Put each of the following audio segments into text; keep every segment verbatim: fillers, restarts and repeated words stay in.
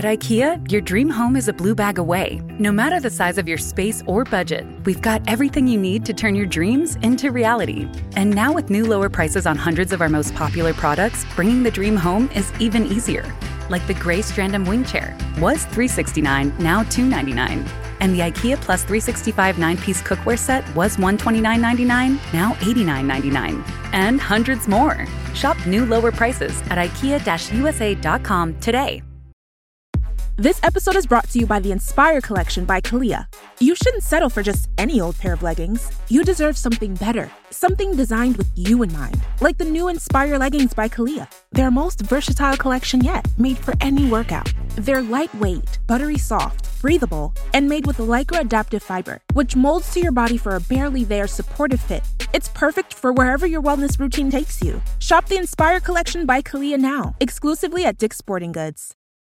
At IKEA, your dream home is a blue bag away. No matter the size of your space or budget, we've got everything you need to turn your dreams into reality. And now with new lower prices on hundreds of our most popular products, bringing the dream home is even easier. Like the gray Strandom wing chair, was three hundred sixty-nine dollars, now two hundred ninety-nine dollars. And the IKEA Plus three sixty-five nine-piece cookware set was one hundred twenty-nine dollars and ninety-nine cents, now eighty-nine dollars and ninety-nine cents. And hundreds more. Shop new lower prices at ikea u s a dot com today. This episode is brought to you by the Inspire Collection by Kalia. You shouldn't settle for just any old pair of leggings. You deserve something better, something designed with you in mind, like the new Inspire leggings by Kalia. Their most versatile collection yet, made for any workout. They're lightweight, buttery soft, breathable, and made with Lycra adaptive fiber, which molds to your body for a barely there supportive fit. It's perfect for wherever your wellness routine takes you. Shop the Inspire Collection by Kalia now, exclusively at Dick's Sporting Goods.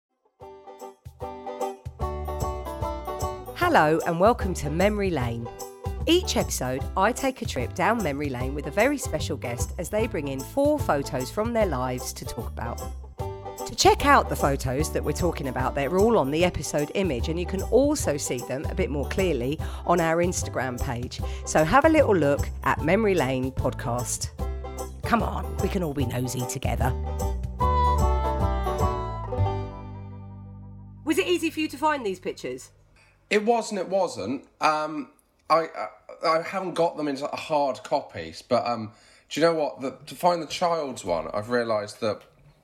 Hello and welcome to Memory Lane. Each episode, I take a trip down memory lane with a very special guest as they bring in four photos from their lives to talk about. To check out the photos that we're talking about, they're all on the episode image, and you can also see them a bit more clearly on our Instagram page. So have a little look at Memory Lane Podcast. Come on, we can all be nosy together. Was it easy for you to find these pictures? It wasn't, it wasn't. Um, I, I I haven't got them in hard copies, but um, do you know what? The, to find the child's one, I've realised that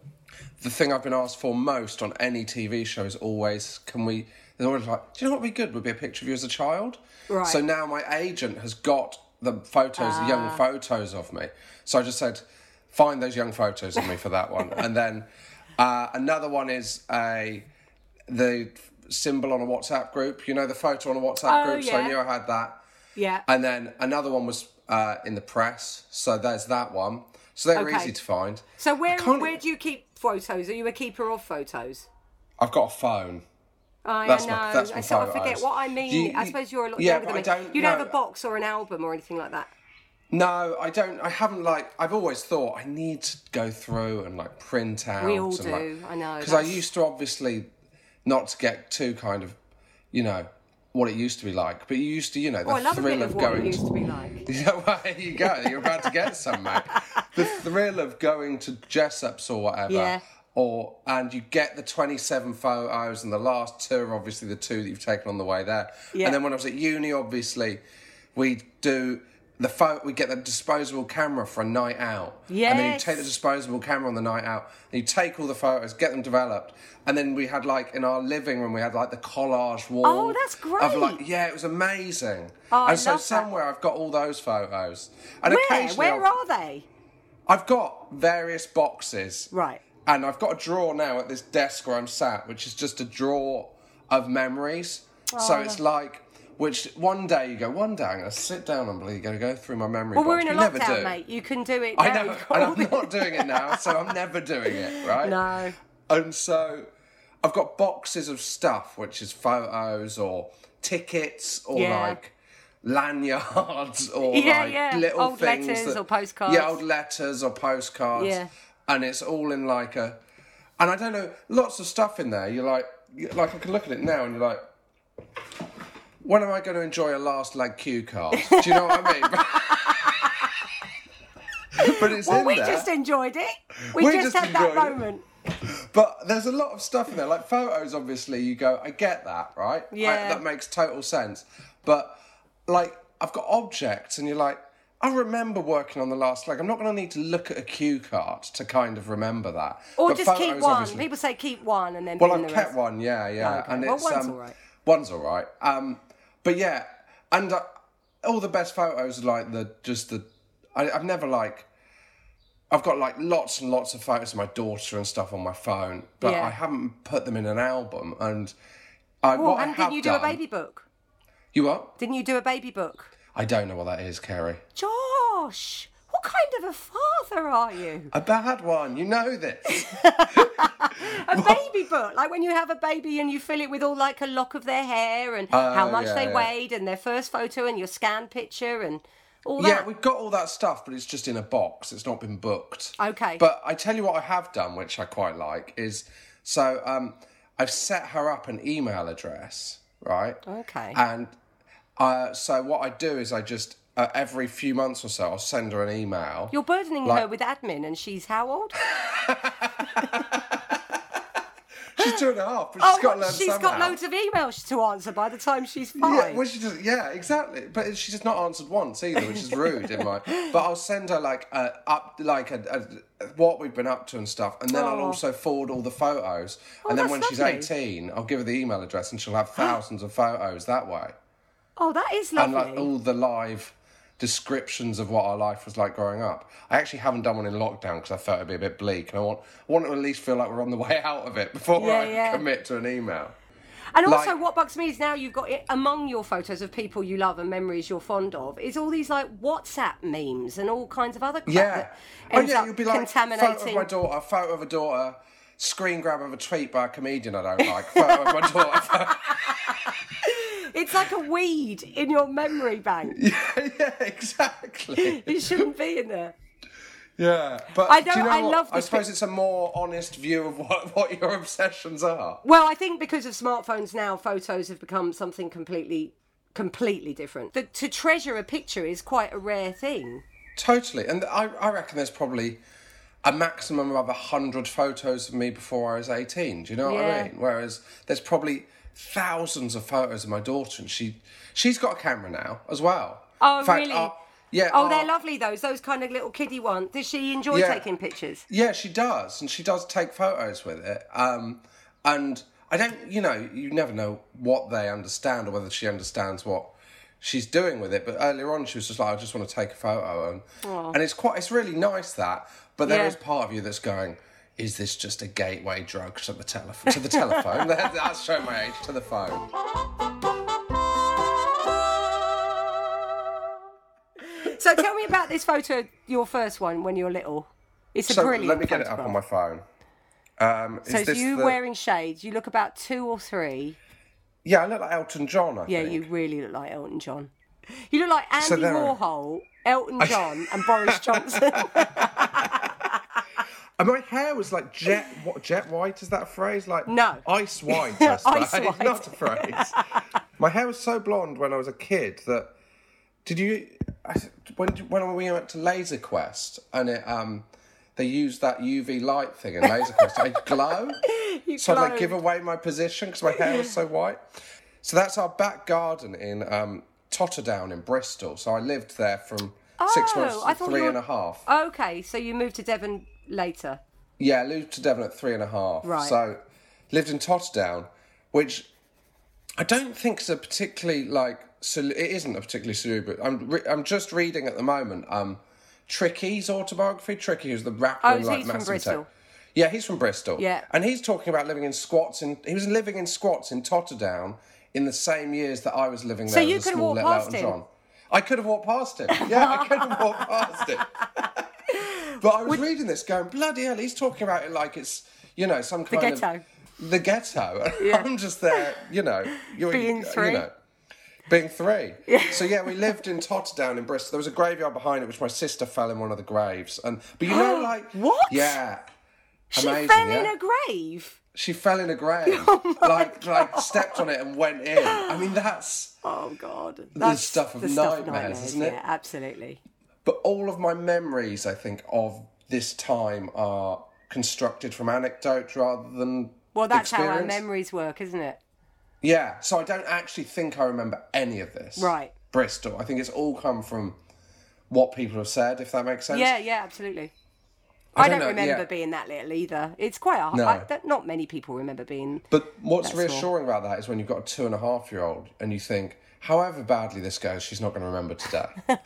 the thing I've been asked for most on any T V show is always, can we, they're always like, do you know what would be good? Would be a picture of you as a child. Right. So now my agent has got the photos, ah. the young photos of me. So I just said, find those young photos of me for that one. And then uh, another one is a the... symbol on a WhatsApp group, you know, the photo on a WhatsApp oh, group, yeah. so I knew I had that. Yeah. And then another one was uh, in the press, so there's that one. So they were okay. easy to find. So where where do you keep photos? Are you a keeper of photos? I've got a phone. I that's know. My, that's my I sort of photos. forget what I mean. You, I suppose you're a lot yeah, younger than me. I don't, you don't no, have a box or an album or anything like that? No, I don't. I haven't, like, I've always thought I need to go through and, like, print out. We all and, do, like, I know. Because I used to, obviously, not to get too kind of, you know, what it used to be like. But you used to, you know, the oh, I love thrill a bit of, of going... what it used to be like. Yeah, well, there you go. You're about to get some, mate. The thrill of going to Jessup's or whatever. Yeah. Or, and you get the twenty-seven photos, and the last two are obviously the two that you've taken on the way there. Yeah. And then when I was at uni, obviously, we'd do... The photo, we get the disposable camera for a night out. Yes. And then you take the disposable camera on the night out, and you take all the photos, get them developed, and then we had, like, in our living room, we had, like, the collage wall. Oh, that's great. Of, like, yeah, it was amazing. Oh, I and so love somewhere that. I've got all those photos. And Where? occasionally Where I'll, are they? I've got various boxes. Right. And I've got a drawer now at this desk where I'm sat, which is just a drawer of memories. Oh, so it's like... Which one day you go, one day I'm going to sit down and believe you're going to go through my memory well, box. Well, we're in a you never lockdown, do. mate. You can do it I now. know, and I'm not doing it now, so I'm never doing it, right? No. And so I've got boxes of stuff, which is photos or tickets or yeah. like lanyards or yeah, like yeah. little old things. letters that, or postcards. Yeah, old letters or postcards. Yeah. And it's all in like a... And I don't know, lots of stuff in there. You're like, like I can look at it now and you're like... When am I going to enjoy a last leg cue card? Do you know what I mean? But it's well, in we there. just enjoyed it. We, we just, just had that enjoyed it. moment. But there's a lot of stuff in there. Like photos, obviously, you go, I get that, right? Yeah. I, that makes total sense. But, like, I've got objects and you're like, I remember working on the last leg. I'm not going to need to look at a cue card to kind of remember that. Or but just keep photos, one. obviously... People say keep one and then Well, bin I've the kept rest. one, yeah, yeah. Oh, okay. And well, it's, one's um, all right. One's all right. Um, but yeah, and uh, all the best photos are like the, just the, I, I've never like, I've got like lots and lots of photos of my daughter and stuff on my phone, but yeah. I haven't put them in an album. And I, well, what I and have didn't you do done, a baby book? You what? Didn't you do a baby book? I don't know what that is, Kerry. Josh, what kind of a father are you? A bad one, you know this. A baby book, like when you have a baby and you fill it with all like a lock of their hair and Oh, how much yeah, they yeah. weighed and their first photo and your scan picture and all that. Yeah, we've got all that stuff, but it's just in a box. It's not been booked. Okay. But I tell you what I have done, which I quite like, is... So, um, I've set her up an email address, right? Okay. And uh, so what I do is I just, uh, every few months or so, I'll send her an email. You're burdening like, her with admin, and she's how old? She's two and a half, but she's oh, got to learn she's somehow. got loads of emails to answer by the time she's five. Yeah, well, she does, yeah, exactly. But she's just not answered once either, which is rude in my. But I'll send her like a, up, like a, a, what we've been up to and stuff, and then Oh. I'll also forward all the photos. Oh, and then that's when she's lovely. eighteen, I'll give her the email address, and she'll have thousands of photos that way, Oh, that is and lovely. like all the live descriptions of what our life was like growing up. I actually haven't done one in lockdown because I felt it'd be a bit bleak, and I want, I want to at least feel like we're on the way out of it before Yeah, I yeah. commit to an email. And also, Like- what bugs me is now you've got it among your photos of people you love and memories you're fond of is all these like WhatsApp memes and all kinds of other crap Yeah. that Oh ends yeah, up you'll be like, photo of contaminating. my daughter, photo of a daughter, screen grab of a tweet by a comedian I don't like, photo of my daughter. It's like a weed in your memory bank. yeah, yeah, exactly. It shouldn't be in there. Yeah, but I do you don't- know I what? love I this suppose pic- it's a more honest view of what, what your obsessions are. Well, I think because of smartphones now, photos have become something completely, completely different. The, to treasure a picture is quite a rare thing. Totally, and I, I reckon there's probably a maximum of a hundred photos of me before I was eighteen. Do you know what Yeah. I mean? Whereas there's probably thousands of photos of my daughter, and she she's got a camera now as well. Oh, In fact, really? our- yeah. Oh, our- they're lovely, those. Those kind of little kiddie ones. Does she enjoy Yeah. taking pictures? Yeah, she does, and she does take photos with it. Um, and I don't, you know, you never know what they understand or whether she understands what she's doing with it. But earlier on, she was just like, "I just want to take a photo," and and it's quite, it's really nice that. But there Yeah. is part of you that's going, "Is this just a gateway drug to the telephone? To the telephone? That- That's showing my age. To the phone." So tell me about this photo, your first one when you're little. It's a So brilliant let me get it up photograph. on my phone. Um, is So it's this you the- wearing shades. You look about two or three. Yeah, I look like Elton John. I Yeah, think. you really look like Elton John. You look like Andy So there- Warhol, Elton John, and Boris Johnson. And my hair was like jet what jet white, is that a phrase? Like No. ice white, I suppose. Ice white. Not a phrase. My hair was so blonde when I was a kid that did you I, when when we went to Laser Quest and it um they used that U V light thing in Laser Quest, I'd glow. You So I'd like glowed. give away my position because my hair was so white. So that's our back garden in um, Totterdown in Bristol. So I lived there from six Oh, months I to thought three you were- and a half. Okay, so you moved to Devon later. Yeah, I moved to Devon at three and a half. Right. So lived in Totterdown, which I don't think is a particularly like. So it isn't a particularly salubrious. I'm re- I'm just reading at the moment. Um, Tricky's autobiography. Tricky, who's the rapper Oh, in so like he's from Massive Bristol. Attack. Yeah, he's from Bristol. Yeah. And he's talking about living in squats in. He was living in squats in Totterdown in the same years that I was living there. So as you a could have small walked little past Elton him? John. I could have walked past him. Yeah, I could have walked past him. But I was reading this going, bloody hell, he's talking about it like it's, you know, some kind ghetto. of... The ghetto. Yeah. I'm just there, you know. You're, Being three. You know, being three. So, yeah, we lived in Totterdown in Bristol. There was a graveyard behind it, which my sister fell in one of the graves. And But you know, like... What? Yeah. She Amazing, fell yeah? in a grave. She fell in a grave. Oh like, like stepped on it and went in. I mean, that's... Oh God, The stuff of the stuff nightmares, isn't it? Yeah, absolutely. But all of my memories, I think, of this time are constructed from anecdote rather than Well, that's how our experience. memories work, isn't it? Yeah, so I don't actually think I remember any of this. Right. Bristol. I think it's all come from what people have said, if that makes sense. Yeah, yeah, absolutely. I I, don't don't, know, remember yeah. being that little either. It's quite a No. I, that, not many people remember being. But what's That's reassuring about that is when you've got a two and a half year old and you think, however badly this goes, she's not going to remember today.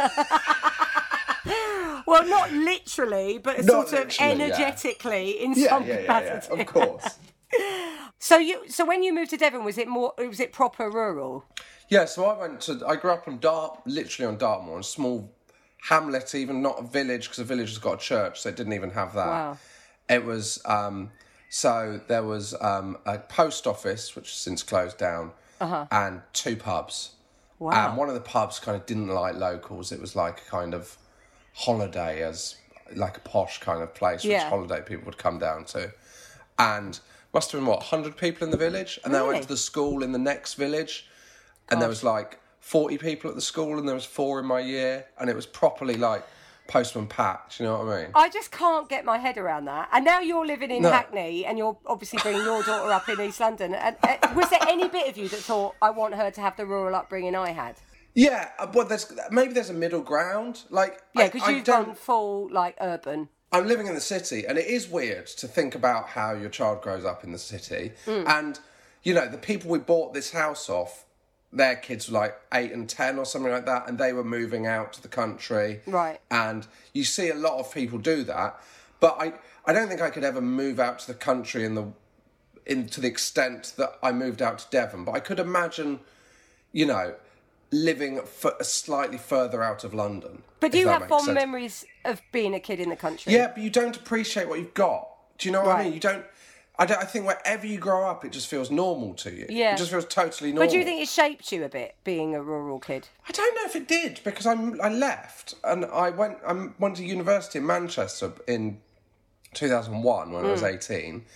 Well, not literally, but Not sort of literally, yeah. energetically in yeah, some yeah, yeah, yeah, capacity. of course. So you, so when you moved to Devon, was it more? Was it proper rural? Yeah, so I went to, I grew up on Dart, literally on Dartmoor, a small hamlet, even not a village, because a village has got a church, so it didn't even have that. Wow. It was, um, so there was um, a post office, which has since closed down, Uh-huh. and two pubs. Wow. And one of the pubs kind of didn't like locals. It was like a kind of holiday, as like a posh kind of place, which Yeah. holiday people would come down to. And must have been, what, one hundred people in the village? And then I Really? went to the school in the next village, and there was like forty people at the school, and there was four in my year, and it was properly like Postman Pat, do you know what I mean? I just can't get my head around that. And now you're living in No. Hackney, and you're obviously bringing your daughter up in East London. And uh, was there any bit of you that thought, I want her to have the rural upbringing I had? Yeah, uh, well, there's maybe there's a middle ground. Like, Yeah, I- because I you've don't- gone full, like, urban. I'm living in the city, and it is weird to think about how your child grows up in the city. Mm. And, you know, the people we bought this house off, their kids were like eight and ten or something like that, and they were moving out to the country. Right. And you see a lot of people do that, but I, I don't think I could ever move out to the country in the, in to the extent that I moved out to Devon. But I could imagine, you know, living f- slightly further out of London. But do if you that have makes fond sense. memories of being a kid in the country? Yeah, but you don't appreciate what you've got. Do you know what I Right. mean? You don't. I don't. I think wherever you grow up, it just feels normal to you. Yeah. It just feels totally normal. But do you think it shaped you a bit, being a rural kid? I don't know if it did, because I'm I left and I went I went to university in Manchester in two thousand one when I was eighteen,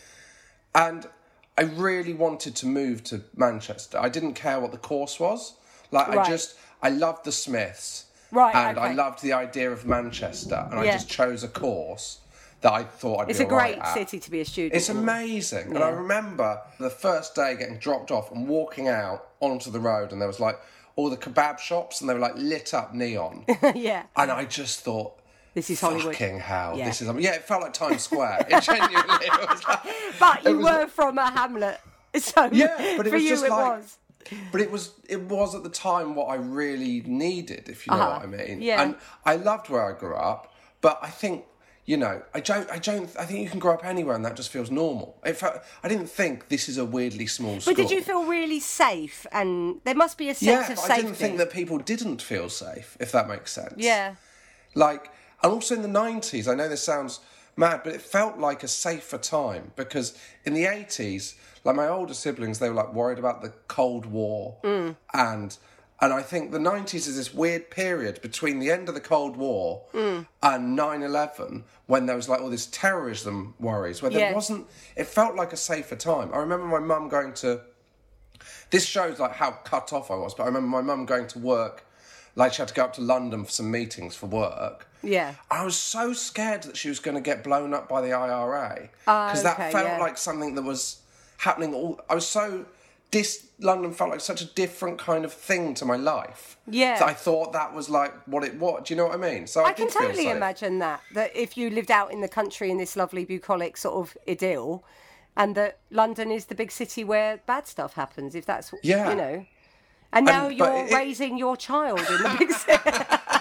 and I really wanted to move to Manchester. I didn't care what the course was. Like Right. I just I loved the Smiths. Right, And I okay. loved the idea of Manchester, and I Yeah. just chose a course that I thought I'd It's be a all right great at. city to be a student It's in. amazing. And I remember the first day getting dropped off and walking out onto the road, and there was like all the kebab shops, and they were like lit up neon. Yeah. And I just thought, This is Hollywood. fucking hell, Yeah. this is... Yeah, it felt like Times Square. It genuinely it was like... But it you was- were from a hamlet, so Yeah, but it for was you just it like... was. But it was it was at the time what I really needed, if you know Uh-huh. what I mean. Yeah. And I loved where I grew up, but I think, you know, I don't, I don't, I think you can grow up anywhere and that just feels normal. It felt, I didn't think this is a weirdly small school. But did you feel really safe? And there must be a sense Yeah, of but safety. I didn't think that people didn't feel safe, if that makes sense. Yeah. Like, and also in the nineties, I know this sounds mad, but it felt like a safer time, because in the eighties, like my older siblings, they were like worried about the Cold War, Mm. and and I think the nineties is this weird period between the end of the Cold War Mm. and nine eleven, when there was like all this terrorism worries, where there Yeah. wasn't. It felt like a safer time. I remember my mum going to. This shows like how cut off I was, but I remember my mum going to work. Like she had to go up to London for some meetings for work. Yeah. I was so scared that she was going to get blown up by the I R A, Ah, because okay, that felt yeah. like something that was happening. All I was so this London felt like such a different kind of thing to my life. Yeah. that I thought that was like what it was. Do you know what I mean? So I, I can did feel totally safe. imagine that, that if you lived out in the country in this lovely bucolic sort of idyll, and that London is the big city where bad stuff happens, if that's, Yeah. you know. And now And- but you're it- raising your child in the big city.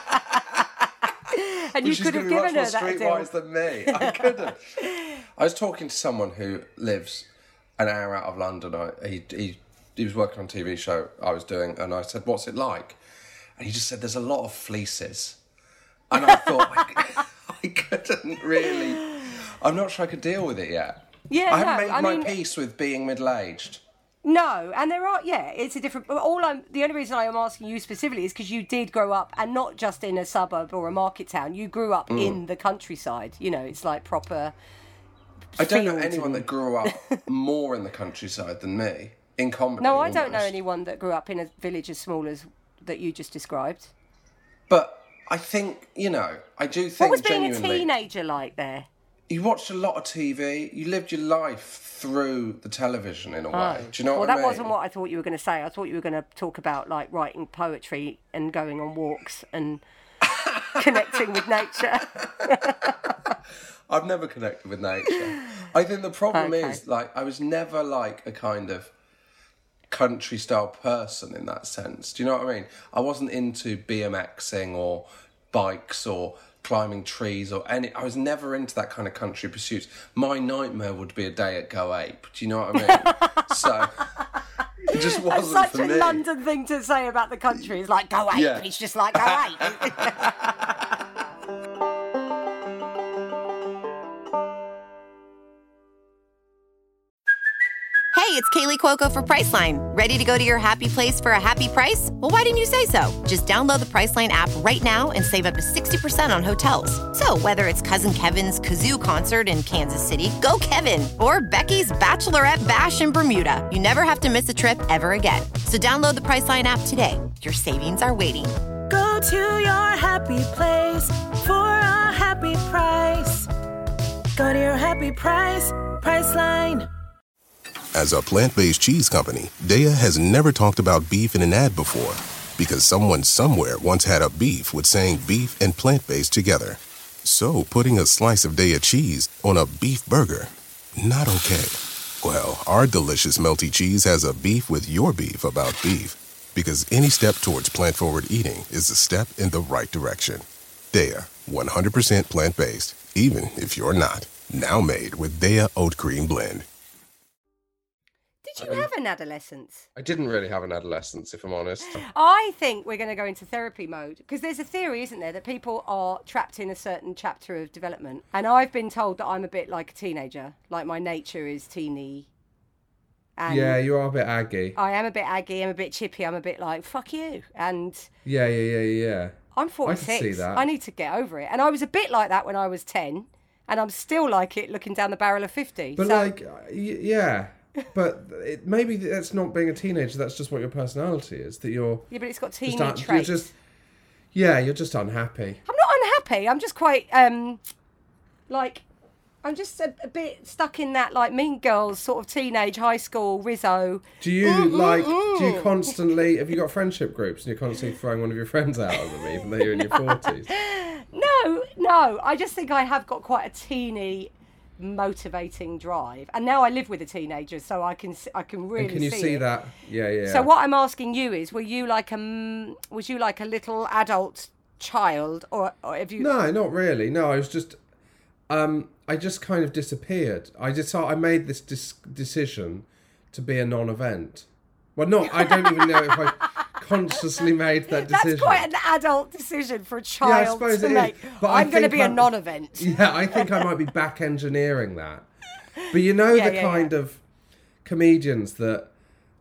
And you She's could gonna have be given much her more that deal. streetwise than me. I couldn't. I was talking to someone who lives an hour out of London. I, he, he he was working on a T V show I was doing, and I said, "What's it like?" And he just said, "There's a lot of fleeces." And I thought I, I couldn't really. I'm not sure I could deal with it yet. Yeah, I haven't no, made I my mean- peace with being middle-aged. No, and there are, yeah, it's a different. But all I'm, the only reason I am asking you specifically is because you did grow up, and not just in a suburb or a market town. You grew up Mm. in the countryside. You know, it's like proper. I don't know fields anyone and- that grew up more in the countryside than me. In comedy. No, I don't know almost. anyone that grew up in a village as small as that you just described. But I think, you know, I do think What was being a genuinely... teenager like there? You watched a lot of T V. You lived your life through the television in a way. Do you know Well, what that I mean? wasn't what I thought you were going to say. I thought you were going to talk about like writing poetry and going on walks and connecting with nature. I've never connected with nature. I think the problem Okay. is, like, I was never like a kind of country style person in that sense. Do you know what I mean? I wasn't into BMXing or bikes or climbing trees or any. I was never into that kind of country pursuits. My nightmare would be a day at Go Ape. Do you know what I mean? So it just That's wasn't such for a me. London thing to say about the country. It's like, go ape. Yeah. It's just like, go ape. Hey, it's Kaylee Cuoco for Priceline. Ready to go to your happy place for a happy price? Well, why didn't you say so? Just download the Priceline app right now and save up to sixty percent on hotels. So whether it's Cousin Kevin's Kazoo Concert in Kansas City, go Kevin, or Becky's Bachelorette Bash in Bermuda, you never have to miss a trip ever again. So download the Priceline app today. Your savings are waiting. Go to your happy place for a happy price. Go to your happy price, Priceline. As a plant-based cheese company, Daiya has never talked about beef in an ad before because someone somewhere once had a beef with saying beef and plant-based together. So putting a slice of Daiya cheese on a beef burger, not okay. Well, our delicious melty cheese has a beef with your beef about beef, because any step towards plant-forward eating is a step in the right direction. Daiya, one hundred percent plant-based, even if you're not. Now made with Daiya Oat Cream Blend. Did you have an adolescence? I didn't really have an adolescence, if I'm honest. I think we're going to go into therapy mode, because there's a theory, isn't there, that people are trapped in a certain chapter of development. And I've been told that I'm a bit like a teenager, like my nature is teeny. And yeah, you are a bit aggy. I am a bit aggy, I'm a bit chippy, I'm a bit like, fuck you. And yeah, yeah, yeah, yeah. I'm forty-six. I can see that. I need to get over it. And I was a bit like that when I was ten, and I'm still like it looking down the barrel of fifty. But so... like, y- yeah. But it, maybe that's not being a teenager. That's just what your personality is. That you're. Yeah, but it's got teeny just un- traits. You're just, yeah, you're just unhappy. I'm not unhappy. I'm just quite um, like, I'm just a, a bit stuck in that like Mean Girls sort of teenage high school Rizzo. Do you mm, like? Mm, do you mm. constantly? Have you got friendship groups and you're constantly throwing one of your friends out of them, even though you're in your forties? No, no. I just think I have got quite a teeny motivating drive, and now I live with a teenager, so I can I can really and can you see, see it. that? Yeah, yeah. So what I'm asking you is, were you like a was you like a little adult child, or, or have you? No, not really. No, I was just, um, I just kind of disappeared. I just I made this dis- decision to be a non-event. Well, not. I don't even know if I consciously made that decision. That's quite an adult decision for a child yeah, I suppose to it make. Is. But I'm going to be I'm, a non-event. Yeah, I think I might be back engineering that. But you know yeah, the yeah, kind yeah. of comedians that,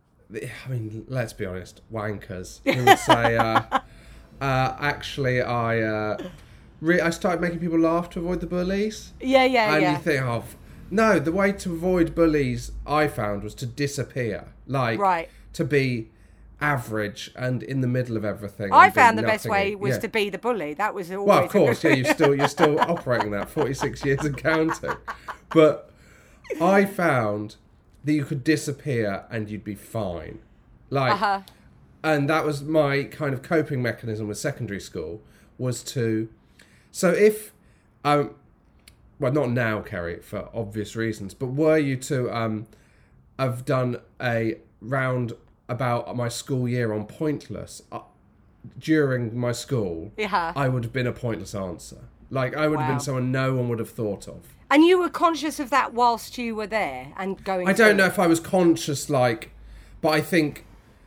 I mean, let's be honest, wankers, who would say, uh, uh, actually, I uh, re- I started making people laugh to avoid the bullies. Yeah, yeah, and yeah. And you think, oh, no, the way to avoid bullies, I found, was to disappear. Like, right. to be average and in the middle of everything. I found the best way was yeah. to be the bully. That was always well, of course, good... yeah. You're still you're still operating that forty-six years and counting. But I found that you could disappear and you'd be fine. Like, uh-huh. and that was my kind of coping mechanism with secondary school, was to. So if, um, well, not now, Kerry, for obvious reasons, but were you to um, have done a round about my school year on Pointless uh, during my school, yeah. I would have been a pointless answer. Like, I would wow. have been someone no one would have thought of. And you were conscious of that whilst you were there and going I don't through know it. if I was conscious, like, but I think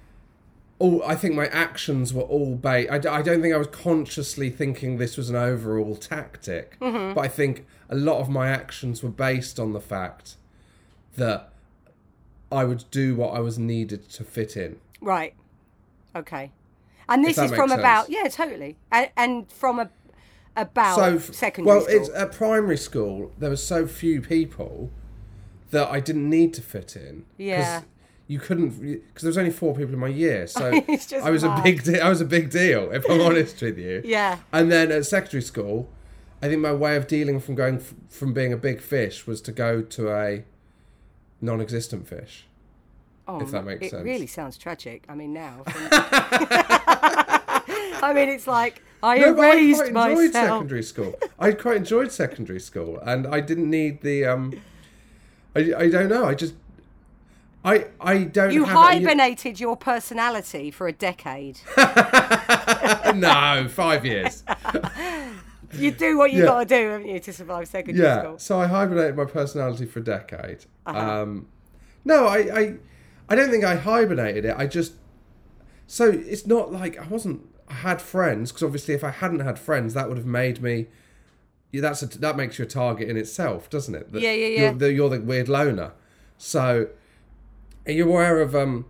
all I think my actions were all based. I, I don't think I was consciously thinking this was an overall tactic, mm-hmm. but I think a lot of my actions were based on the fact that I would do what I was needed to fit in. Right. Okay. And this If that is makes from sense. about yeah, totally, and, and from a about so, secondary well, school. it's at primary school. There were so few people that I didn't need to fit in. Yeah. You couldn't, because there was only four people in my year, so It's just I was mad. a big. De- I was a big deal, if I'm honest with you. Yeah. And then at secondary school, I think my way of dealing from going f- from being a big fish was to go to a non-existent fish. Oh, if that makes it sense. It really sounds tragic. I mean, now. I mean, it's like I no, but I erased quite enjoyed myself. secondary school. I quite enjoyed secondary school, and I didn't need the. Um, I I don't know. I just. I I don't. You have hibernated your personality for a decade. A, no, five years. You do what you Yeah. got to do, haven't you, to survive secondary Yeah. school? So I hibernated my personality for a decade. Uh-huh. Um, no, I, I I don't think I hibernated it. I just. So it's not like I wasn't. I had friends, because obviously if I hadn't had friends, that would have made me. Yeah, that's a, that makes you a target in itself, doesn't it? That Yeah, yeah, yeah. You're the, you're the weird loner. So Are you aware of um,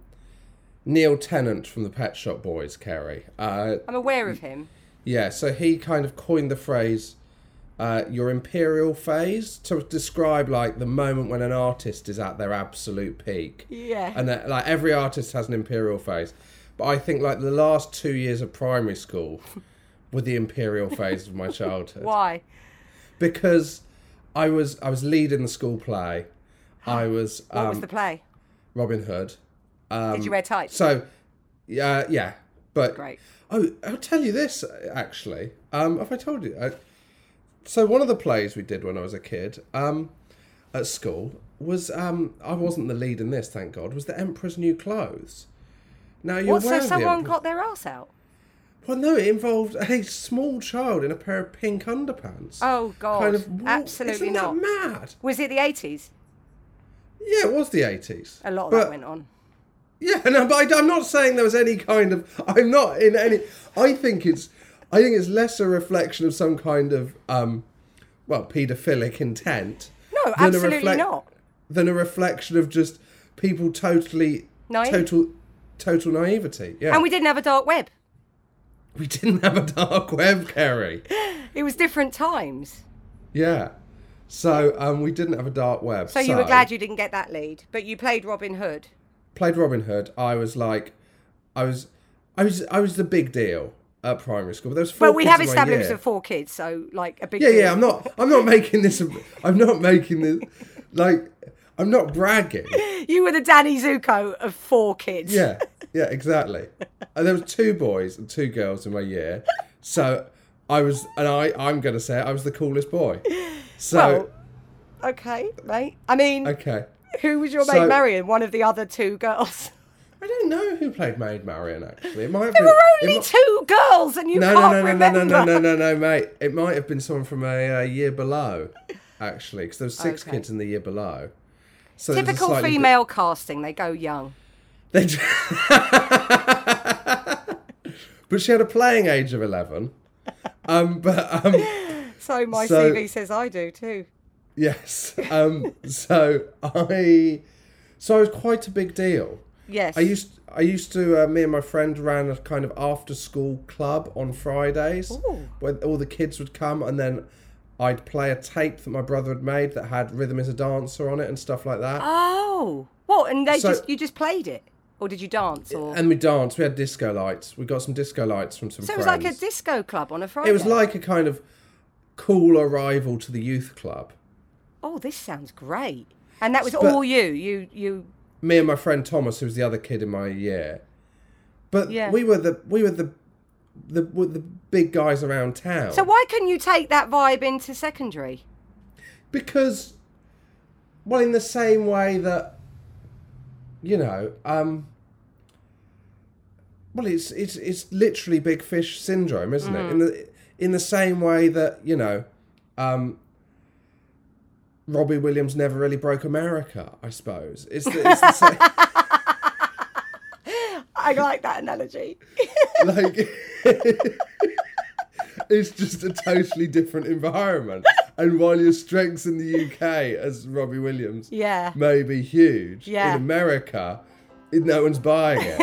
Neil Tennant from the Pet Shop Boys, Kerry? Uh, I'm aware of him. yeah, so he kind of coined the phrase uh, your imperial phase to describe like the moment when an artist is at their absolute peak. Yeah. And that, like every artist has an imperial phase. But I think like the last two years of primary school were the imperial phase of my childhood. Why? Because I was I was leading the school play. I was What um, was the play? Robin Hood. Um, Did you wear tights? So, yeah, yeah, but Great. Oh, I'll tell you this actually. Um, have I told you? Uh, so one of the plays we did when I was a kid um, at school was um, I wasn't the lead in this, thank God. Was The Emperor's New Clothes? Now you're What, so aware of the someone Emperor- got their ass out? Well, no, it involved a small child in a pair of pink underpants. Oh, God. Kind of, what- Absolutely isn't not. That mad? Was it the eighties? Yeah, it was the eighties. A lot of but, that went on. Yeah, no, but I, I'm not saying there was any kind of. I'm not in any. I think it's. I think it's less a reflection of some kind of, um, well, paedophilic intent. No, than a absolutely reflect- not. Than a reflection of just people totally Naive. total, total naivety. Yeah, And we didn't have a dark web. we didn't have a dark web, Kerry. It was different times. Yeah, so um, we didn't have a dark web. So you were glad you didn't get that lead, but you played Robin Hood. Played Robin Hood. I was like, I was, I was, I was the big deal at primary school. But there was four Well, we kids have in my established year. of four kids, so like a big Yeah, deal. yeah. I'm not. I'm not making this. A, I'm not making this. Like, I'm not bragging. You were the Danny Zuko of four kids. Yeah, yeah, exactly. And there was two boys and two girls in my year, so I was, and I, I'm going to say it, I was the coolest boy. So, Well, okay, mate. I mean, okay. who was your So- mate Marion? One of the other two girls. I don't know who played Maid Marian. Actually, it might have There been. were it only mi- two girls, and you no, can't no, no, no, remember. no, no, no, no, no, mate. It might have been someone from a uh, year below, actually, because there were six Okay. kids in the year below. So there was a Typical slightly female casting. They go young. They d- but she had a playing age of eleven. Um, but um, So my So- C V says I do too. yes. Um, so I, so I was quite a big deal. Yes. I used I used to uh, me and my friend ran a kind of after school club on Fridays Ooh. where all the kids would come, and then I'd play a tape that my brother had made that had Rhythm is a Dancer on it and stuff like that. Oh, what? And they So- just you just played it, or did you dance? Or And we danced. We had disco lights. We got some disco lights from some so it was friends. like a disco club on a Friday. It was like a kind of cool arrival to the youth club. Oh, this sounds great. And that was But- all you. You you. Me and my friend Thomas, who was the other kid in my year. But Yeah. we were the we were the the were the big guys around town. So why couldn't you take that vibe into secondary? Because, well, in the same way that, you know, um, well, it's it's it's literally big fish syndrome, isn't it? In the in the same way that, you know, um, Robbie Williams never really broke America, I suppose. It's the, it's the same. I like that analogy. Like, it's just a totally different environment. And while your strengths in the U K as Robbie Williams Yeah. may be huge, Yeah. in America, no one's buying it.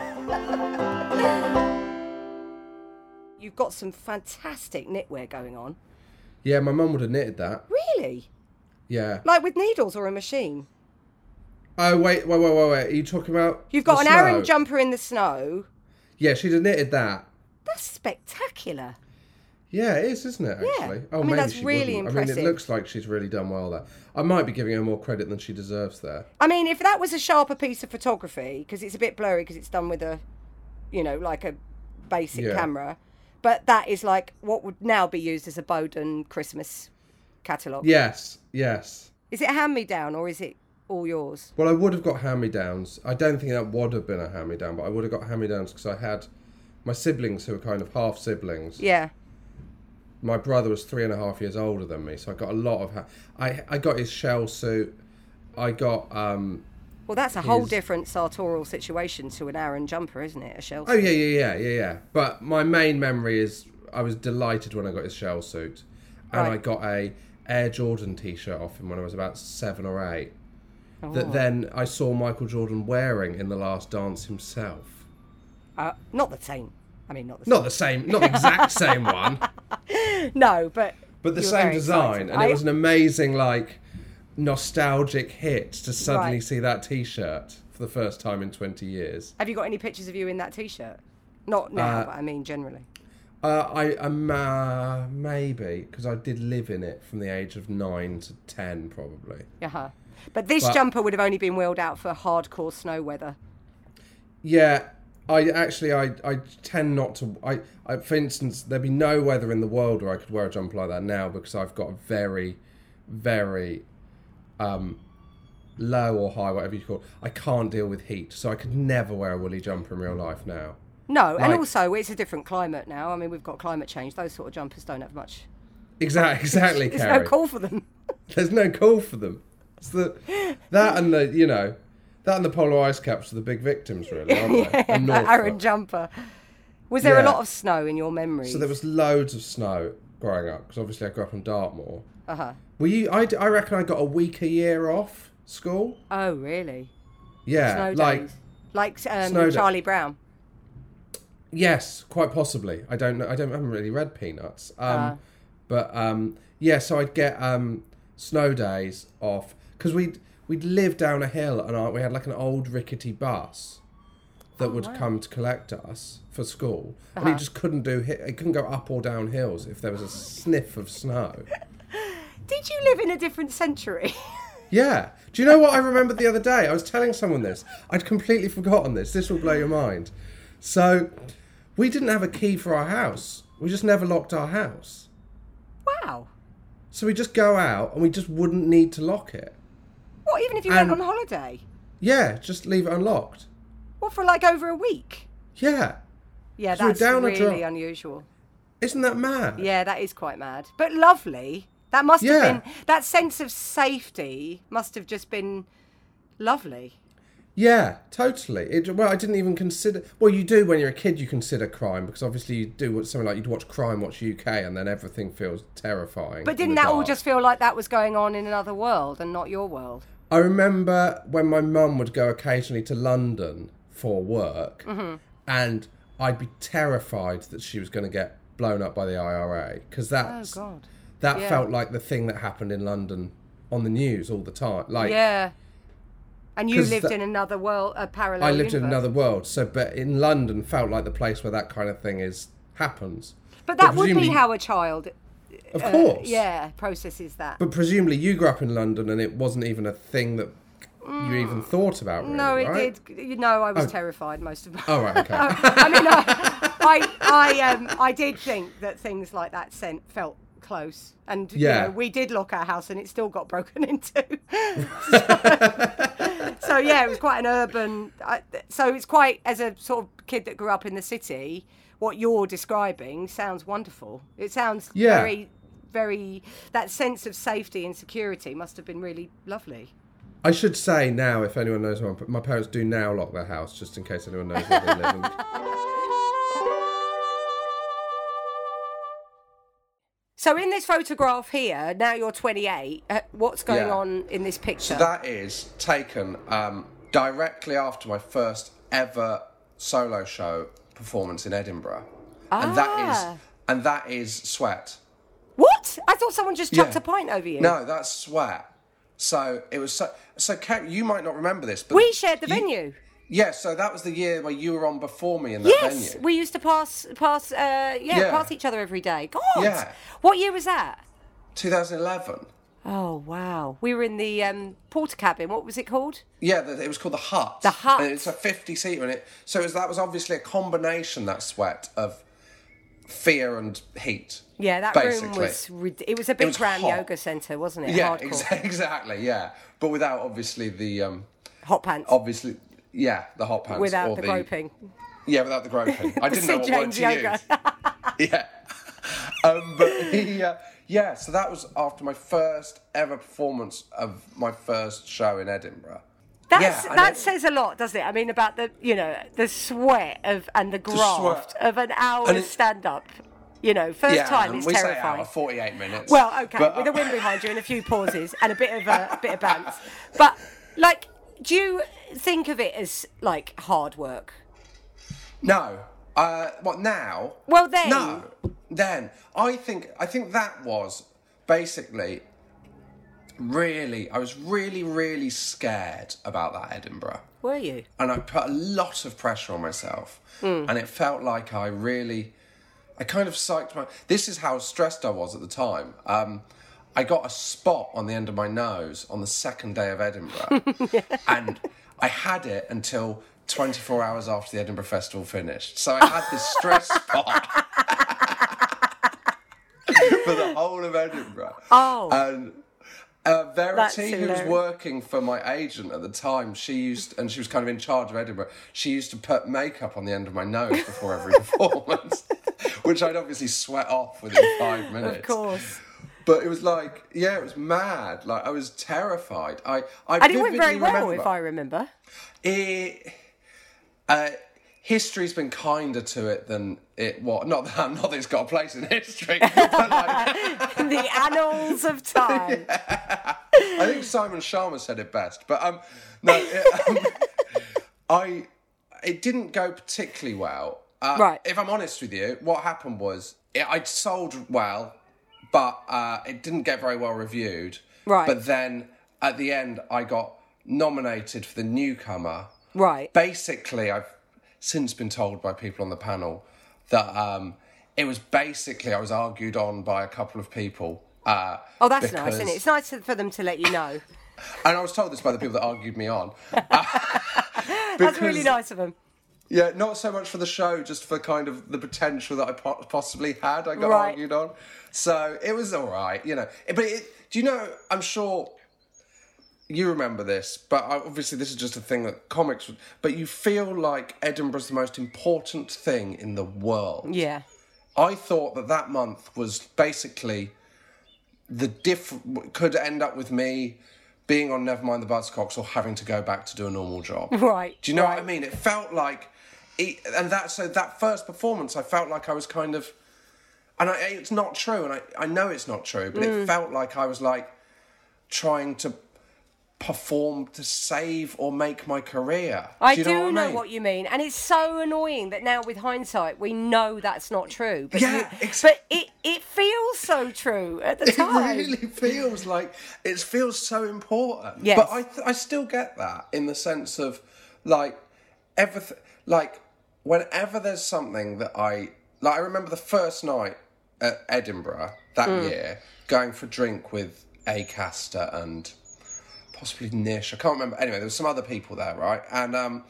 You've got some fantastic knitwear going on. Yeah, my mum would have knitted that. Really? Yeah. Like with needles or a machine? Oh, wait, wait, wait, wait, wait. Are you talking about You've got the an snow? Aran jumper in the snow. Yeah, she'd have knitted that. That's spectacular. Yeah, it is, isn't it, Yeah. actually? Oh, I mean, maybe that's she really wouldn't. I mean, impressive. it looks like she's really done well there. I might be giving her more credit than she deserves there. I mean, if that was a sharper piece of photography, because it's a bit blurry because it's done with a, you know, like a basic Yeah. camera, but that is like what would now be used as a Bowden Christmas catalogue. Yes, yes. Is it a hand-me-down or is it all yours? Well, I would have got hand-me-downs. I don't think that would have been a hand-me-down, but I would have got hand-me-downs because I had my siblings who were kind of half siblings. Yeah. My brother was three and a half years older than me, so I got a lot of... Ha- I I got his shell suit. I got... um Well, that's a whole His- different sartorial situation to an Aran jumper, isn't it? A shell Oh, yeah, yeah, yeah, yeah, yeah. But my main memory is I was delighted when I got his shell suit. And Right. I got a Air Jordan T-shirt off him when I was about seven or eight. Oh. that then I saw Michael Jordan wearing in the last dance himself. Uh, not the same. I mean, not the same. Not the same, not the exact same one. No, but But the you were same very design, excited. and I- it was an amazing, like, nostalgic hit to suddenly Right. see that T-shirt for the first time in twenty years. Have you got any pictures of you in that T-shirt? Not now, Uh, but I mean generally. Uh, I um, uh, maybe because I did live in it from the age of nine to ten, probably. Uh-huh. But this But- jumper would have only been wheeled out for hardcore snow weather. Yeah, I actually I, I tend not to. I, I for instance, there'd be no weather in the world where I could wear a jumper like that now because I've got a very, very um, low or high, whatever you call it. I can't deal with heat, so I could never wear a woolly jumper in real life now. No, and Like- also it's a different climate now. I mean, we've got climate change. Those sort of jumpers don't have much. Exactly, exactly, There's Kerry. no call for them. There's no call for them. It's the that and the you know that and the polar ice caps are the big victims, really, aren't they? And That Norfolk. Aaron jumper. Was there a Yeah. lot of snow in your memory? So there was loads of snow growing up because obviously I grew up in Dartmoor. Uh huh. Were you? I, I reckon I got a week a year off school. Oh, really? Yeah, Snow like days. Like um, Snow day. Charlie Brown. yes, quite possibly. I don't know. I don't I haven't really read Peanuts. Um, Ah. but um, yeah, so I'd get um, snow days off because we'd we'd live down a hill and I, we had like an old rickety bus that would come to collect us for school, and Uh-huh. it just couldn't do. hi- It couldn't go up or down hills if there was a sniff of snow. Did you live in a different century? Yeah. Do you know what I remembered the other day? I was telling someone this. I'd completely forgotten this. This will blow your mind. So, we didn't have a key for our house. We just never locked our house. Wow. So we just go out and we just wouldn't need to lock it. What, even if you And- went on holiday? Yeah, just leave it unlocked. What, for like over a week? Yeah. Yeah, So we're that's down a really drop. unusual. Isn't that mad? Yeah, that is quite mad. But lovely. That must Yeah. have been, that sense of safety must have just been lovely. Yeah, totally. It, well, I didn't even consider... Well, you do when you're a kid, you consider crime, because obviously you do what- something like you'd watch Crime Watch U K, and then everything feels terrifying. But in didn't the that all dark. just feel like that was going on in another world and not your world? I remember when my mum would go occasionally to London for work, Mm-hmm. and I'd be terrified that she was going to get blown up by the I R A, because that's Oh, God. that Yeah. felt like the thing that happened in London on the news all the time. Like, Yeah. And you 'Cause lived the- in another world, a parallel I lived in universe. another world. So, but in London felt like the place where that kind of thing is happens. But that would be presumably- how a child, Of uh, course. yeah, processes that. But presumably you grew up in London and it wasn't even a thing that you even thought about. Really, no, it right? did. You know, I was Oh. terrified most of. Oh, right, okay. I mean, I, I, I, um, I did think that things like that sent felt close, and Yeah. you know, we did lock our house, and it still got broken into. so, so, yeah, it was quite an urban. Uh, so it's quite, as a sort of kid that grew up in the city, what you're describing sounds wonderful. It sounds Yeah. very, very. That sense of safety and security must have been really lovely. I should say now, if anyone knows where my parents do now lock their house, just in case anyone knows where they live. And... So in this photograph here, now you're twenty-eight, uh, what's going Yeah. on in this picture? So that is taken um, directly after my first ever solo show performance in Edinburgh, and that Ah. is and that is Sweat. What? I thought someone just chucked Yeah. a pint over you. No, that's Sweat. So it was so. So Kat, you might not remember this, but We shared the you- venue. Yeah, so that was the year where you were on before me in that Yes, venue. we used to pass, pass, uh, yeah, Yeah. pass each other every day. God, Yeah. what year was that? twenty eleven. Oh wow, we were in the um, porter cabin. What was it called? Yeah, the, it was called the Hut. The Hut. And it's a fifty seater, and it so it was, that was obviously a combination, that Sweat, of fear and heat. Yeah, that basically. room was. rid- It was a big was round hot. yoga centre, wasn't it? Yeah, Hardcore. exa- exactly. Yeah, but without obviously the um, Hot pants. obviously yeah the hot pants without or the, groping. Yeah, without the groping. I didn't know what St. word James to yoga. use. Yeah. Um, but he, uh, yeah, so that was after my first ever performance of my first show in Edinburgh. That's, Yeah, and that it- says a lot, doesn't it? I mean, about the, you know, the sweat of and the sweat. graft of an hour And it- stand-up. You know, first yeah, time and it's we terrifying. say hour, forty-eight minutes. Well, okay, But, with uh, a wind behind you and a few pauses and a bit of a, bit of bounce. But Like, do you think of it as, like, hard work? No. Uh, what, now? Well, then. No. Then. I think, I think that was basically really, I was really, really scared about that Edinburgh. Were you? And I put a lot of pressure on myself. Mm. And it felt like I really, I kind of psyched my, this is how stressed I was at the time. Um, I got a spot on the end of my nose on the second day of Edinburgh. And I had it until twenty-four hours after the Edinburgh Festival finished. So I had this stress spot for the whole of Edinburgh. Oh. And uh, Verity, who was working for my agent at the time, she used, and she was kind of in charge of Edinburgh, she used to put makeup on the end of my nose before every performance, which I'd obviously sweat off within five minutes. Of course. But it was like, yeah, it was mad. Like, I was terrified. I, I and it went very well, remember, if I remember. It, uh, history's been kinder to it than it was. Not that, not that it's got a place in history. But like, the annals of time. Yeah. I think Simon Sharma said it best. But um, no, it, um, I it didn't go particularly well. Uh, right. If I'm honest with you, what happened was it, I'd sold well, but uh, it didn't get very well reviewed. Right. But then at the end, I got nominated for the newcomer. Right. Basically, I've since been told by people on the panel that um, it was basically, I was argued on by a couple of people. Uh, oh, that's because... nice, isn't it? It's nice for them to let you know. And I was told this by the people that argued me on. Uh, because, that's really nice of them. Yeah, not so much for the show, just for kind of the potential that I po- possibly had. I got right. argued on. So it was all right, you know. But it, do you know, I'm sure you remember this, but obviously this is just a thing that comics... But you feel like Edinburgh's the most important thing in the world. Yeah. I thought that that month was basically the diff... Could end up with me being on Nevermind the Buzzcocks or having to go back to do a normal job. Right. Do you know right. what I mean? It felt like... It, and that so that first performance, I felt like I was kind of... And I, it's not true, and I, I know it's not true, but mm. it felt like I was, like, trying to perform to save or make my career. I do, you do know, what, know I mean? what you mean, and it's so annoying that now with hindsight we know that's not true. But yeah, you, ex- but it it feels so true at the time. It really feels like it feels so important. Yes. But I th- I still get that in the sense of like everything. Like whenever there's something that I like, I remember the first night at Edinburgh that mm. year going for a drink with Acaster and possibly Nish. I can't remember. Anyway, there were some other people there, right? And um,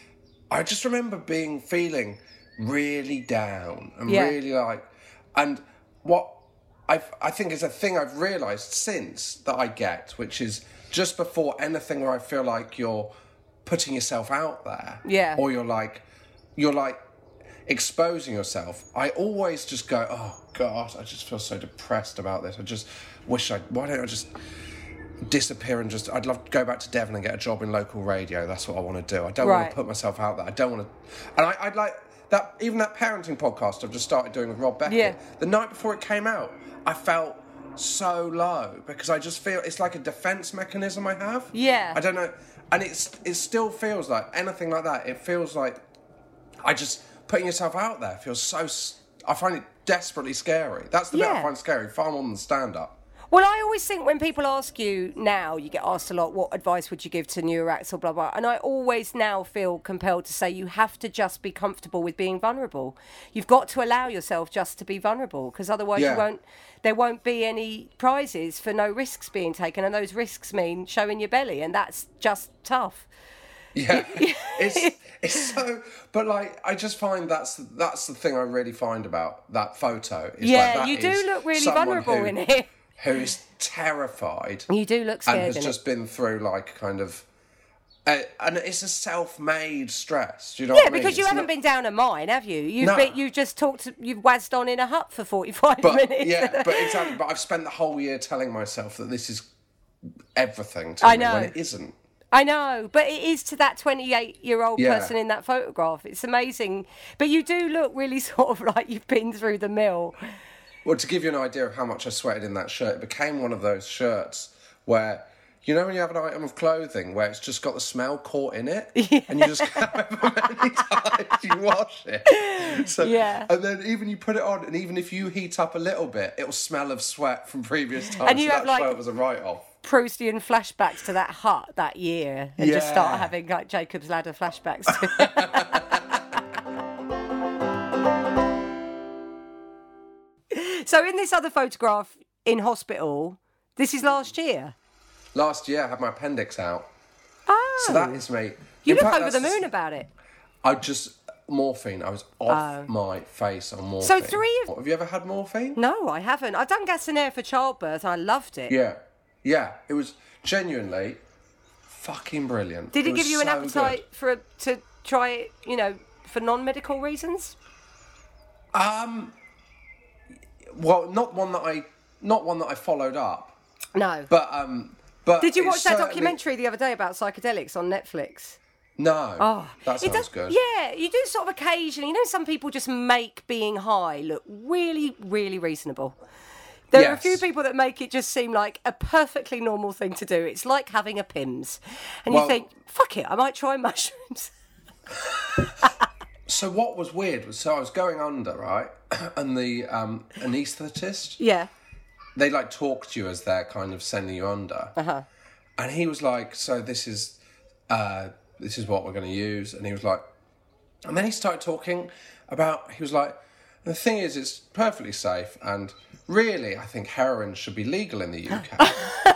I just remember being feeling really down and yeah. really like, and what I I think is a thing I've realised since that I get, which is just before anything where I feel like you're putting yourself out there, yeah, or you're like, you're like exposing yourself. I always just go, oh God, I just feel so depressed about this. I just wish I. Why don't I just disappear and just... I'd love to go back to Devon and get a job in local radio. That's what I want to do. I don't right. want to put myself out there. I don't want to... And I, I'd like... that. Even that parenting podcast I've just started doing with Rob Beckett, yeah. the night before it came out, I felt so low because I just feel... It's like a defence mechanism I have. Yeah. I don't know... And it's it still feels like... Anything like that, it feels like... I just... Putting yourself out there feels so... I find it desperately scary. That's the yeah. bit I find scary, far more than stand-up. Well, I always think when people ask you now, you get asked a lot, what advice would you give to newer acts or blah, blah. And I always now feel compelled to say you have to just be comfortable with being vulnerable. You've got to allow yourself just to be vulnerable because otherwise yeah. you won't, there won't be any prizes for no risks being taken. And those risks mean showing your belly. And that's just tough. Yeah, it's it's so. But like, I just find that's that's the thing I really find about that photo. Is yeah, like that you do is look really vulnerable who, in it. Who is terrified? You do look scared and has in just it. been through like kind of, uh, and it's a self-made stress. Do you know yeah, what I mean? because you it's haven't not... been down a mine, have you? You've no. been, you've just talked. You've wazzed on in a hut for forty-five but, minutes. Yeah, but exactly. But I've spent the whole year telling myself that this is everything to I me know. when it isn't. I know, but it is to that twenty-eight-year-old yeah. person in that photograph. It's amazing. But you do look really sort of like you've been through the mill. Well, to give you an idea of how much I sweated in that shirt, it became one of those shirts where You know when you have an item of clothing where it's just got the smell caught in it, yeah. and you just however many times you wash it. So, yeah. And then even you put it on, and even if you heat up a little bit, it'll smell of sweat from previous times. And you so have that's like why it was a write-off. Proustian flashbacks to that hut that year, and yeah. just start having like Jacob's Ladder flashbacks to it. So in this other photograph in hospital, this is last year. Last year, I had my appendix out. Oh. So that is me. You In look fact, over the that's- moon about it. I just... Morphine. I was off Oh. my face on morphine. So three of- Have you ever had morphine? No, I haven't. I've done gas and air for childbirth. I loved it. Yeah. Yeah. It was genuinely fucking brilliant. Did it, was give you an so appetite for a, to try it, you know, for non-medical reasons? good. Um... Well, not one that I... Not one that I followed up. No. But, um... But Did you it watch that certainly- documentary the other day about psychedelics on Netflix? No. Oh, that it sounds does, good. Yeah, you do sort of occasionally. You know, some people just make being high look really, really reasonable. There are a Yes. few people that make it just seem like a perfectly normal thing to do. It's like having a Pims. And Well- you think, fuck it, I might try mushrooms. So what was weird was, so I was going under, right? And the um, anaesthetist, Yeah. they like talk to you as they're kind of sending you under. Uh-huh. And he was like, so this is uh, this is what we're going to use. And he was like, and then he started talking about, he was like, the thing is, it's perfectly safe. And really, I think heroin should be legal in the U K.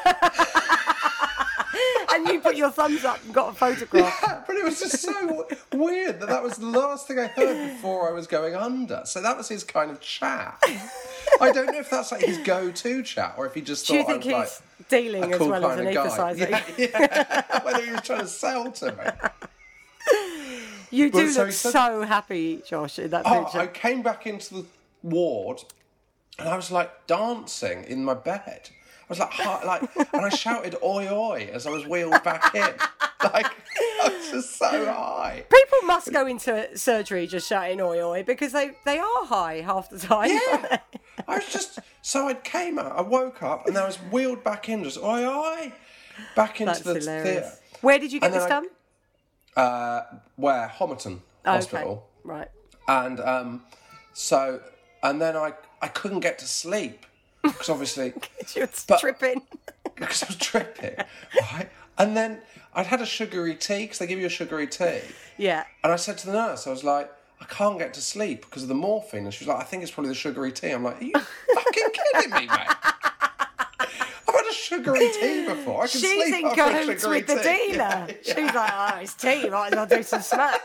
And you put your thumbs up and got a photograph. Yeah, but it was just so weird that that was the last thing I heard before I was going under. So that was his kind of chat. I don't know if that's like his go-to chat or if he just thought Do you think I was he's like dealing a as cool well as kind of guy. anaesthetising? Yeah, yeah. Whether he was trying to sell to me. You do Well, so look he said- so happy, Josh, in that Oh, picture. I came back into the ward and I was like dancing in my bed. I was like, hi, like, and I shouted "oi oi" as I was wheeled back in. Like, I was just so high. People must go into surgery just shouting oi oi because they, they are high half the time. aren't Yeah. they? I was just, so I came out, I woke up and then I was wheeled back in, just oi oi, back into That's the hilarious. theatre. Where did you get And then this I- done? Uh, where? Homerton Oh, Hospital. okay. Right. And um, so, and then I, I couldn't get to sleep because obviously, You're But- tripping. because I was tripping, right? And then I'd had a sugary tea because they give you a sugary tea. Yeah. And I said to the nurse, I was like, I can't get to sleep because of the morphine. And she was like, I think it's probably the sugary tea. I'm like, are you fucking kidding me, mate? I've had a sugary tea before. I can She's sleep in after a cahoots sugary with the tea. dealer. Yeah, yeah. She's like, oh, it's tea, you might as well do some smack.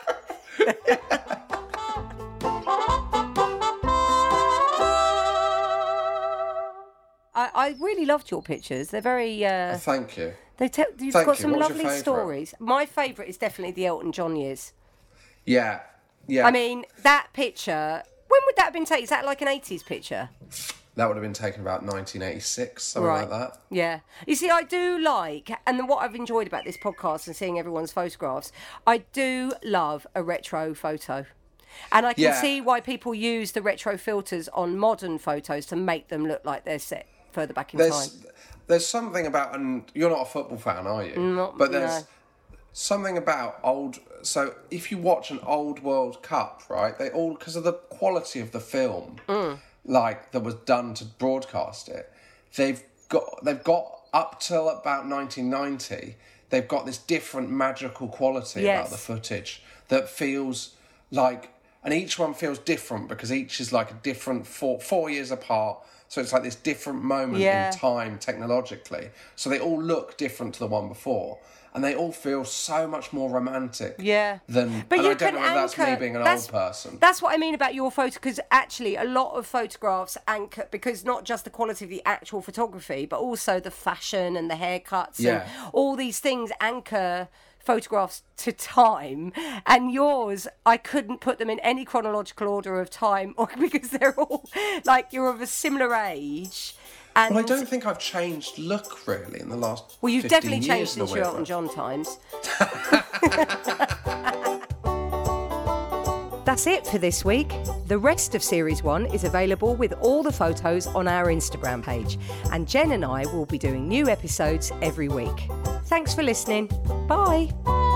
I, I really loved your pictures. They're very. Uh, Thank you. they tell you've Thank got you. some What was your lovely favourite? stories. My favourite is definitely the Elton John years. Yeah, yeah. I mean, that picture. When would that have been taken? Is that like an eighties picture? that would have been taken about nineteen eighty-six, something like that. Yeah. You see, I do like, and then what I've enjoyed about this podcast and seeing everyone's photographs, I do love a retro photo. And I can Yeah. see why people use the retro filters on modern photos to make them look like they're set further back in There's time. there's something about, and you're not a football fan, are you? Not- but there's no. something about old. So if you watch an old World Cup, right, they all, because of the quality of the film, Mm. like that was done to broadcast it, they've got they've got up till about nineteen ninety, they've got this different magical quality Yes. about the footage that feels like, and each one feels different because each is like a different four four years apart. So it's like this different moment Yeah. in time technologically. So they all look different to the one before. And they all feel so much more romantic. Yeah. Than, But and you I don't can know if that's me anchor- being an that's- old person. That's what I mean about your photo, because actually a lot of photographs anchor, because not just the quality of the actual photography, but also the fashion and the haircuts Yeah. and all these things anchor photographs to time. And yours, I couldn't put them in any chronological order of time, or because they're all like you're of a similar age. And Well, I don't think I've changed look really in the last well, you've fifteen definitely years changed in a since your weird Elton way. John times. The That's it for this week. The rest of Series one is available with all the photos on our Instagram page, and Jen and I will be doing new episodes every week. Thanks for listening. Bye.